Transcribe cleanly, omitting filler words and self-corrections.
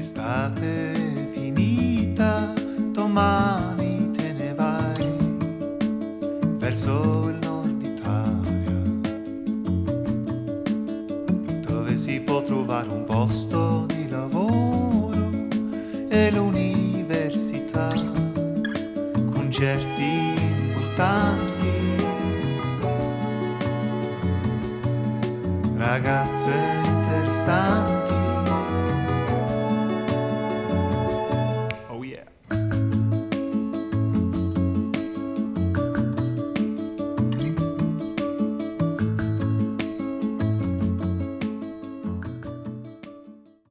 L'estate è finita, domani te ne vai verso il nord Italia, dove si può trovare un posto di lavoro e l'università, concerti importanti, ragazze interessanti.